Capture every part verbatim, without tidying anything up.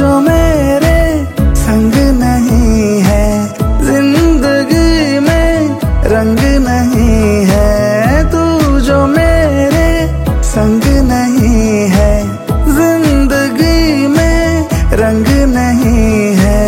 जो मेरे संग नहीं है, जिंदगी में रंग नहीं है। तू जो मेरे संग नहीं है, जिंदगी में रंग नहीं है।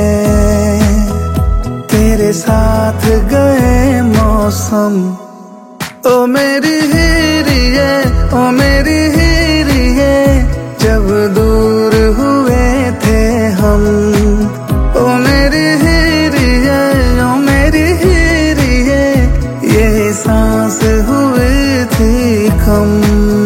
तेरे साथ गए मौसम, ओ मेरी हीरिए, ओ मेरी हीरिए, जब दूर हुए थे हम। ओ मेरी हीरिए, ओ मेरी हीरिए, ये सांस हुई थी कम।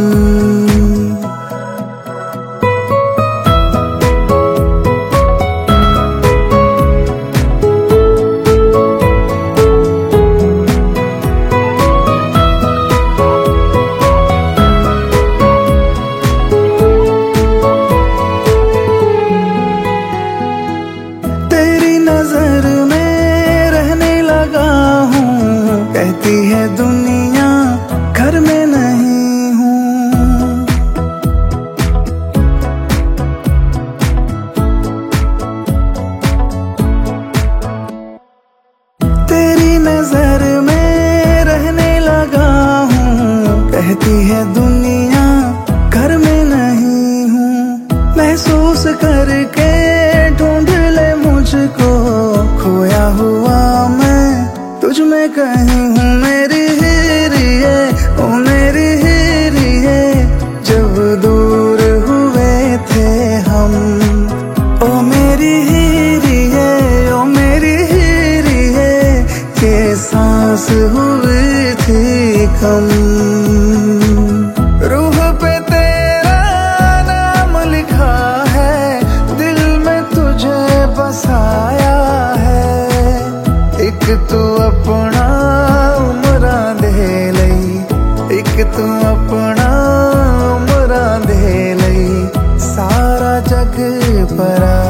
नजर में रहने लगा हूँ, कहती है दुनिया घर में नहीं हूँ। तेरी नजर में रहने लगा हूँ, कहती है दुनिया घर में नहीं हूँ। महसूस करके ढूंढ ले मुझको, खोया हुआ मैं तुझ में कहीं हूँ। मेरी हीरिए, ओ मेरी हीरिए, जब दूर हुए थे हम। ओ मेरी हीरिए, ओ मेरी हीरिए, के सांस हुई थी कम। रूह पे तेरा नाम लिखा है, दिल में तुझे बसाया है। एक तू अपना उमरा दे लई, एक तू अपना उमरा दे लई, सारा जग परा